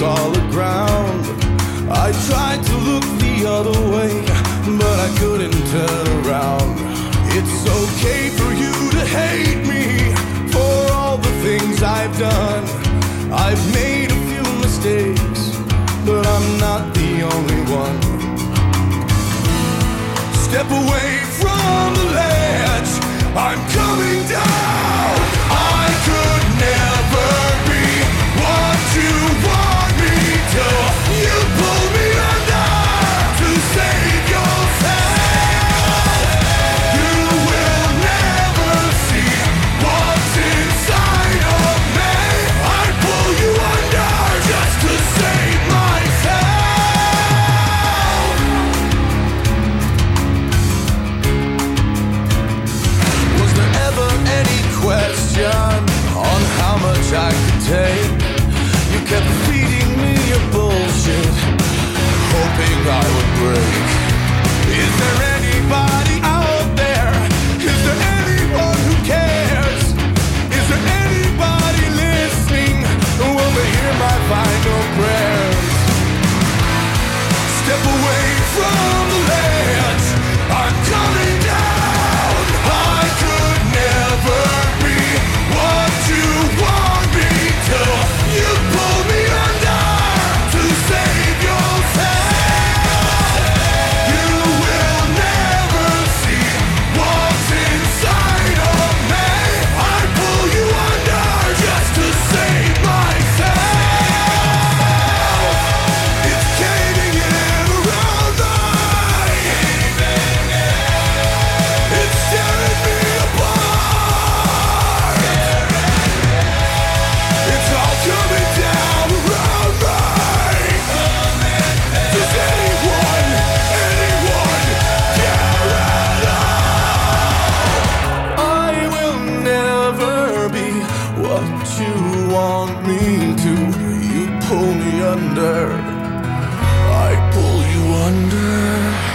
solid ground. I tried to look the other way, but I couldn't turn around. It's okay for you to hate me for all the things I've done. I've made a few mistakes, but I'm not the only one. Step away from the ledge, I'm coming down. I could never be what you want me to. You pull me under to save yourself. You will never see what's inside of me. I pull you under just to save myself. Was there ever any question on how much I could take? You kept feeding me your bullshit, hoping I would break. Is there anybody out there? Is there anyone who cares? Is there anybody listening? Will they hear my final prayers? Step away from the ledge, I'm coming down. I could never be what you want me to. You pull me under to save yourself. You will never see what's inside of me. I pull you under just to save myself. It's caving in around me. It's tearing me apart. It's all coming down around me. Does anyone care at all? I will never be what you want me to. You pull me under, I pull you under.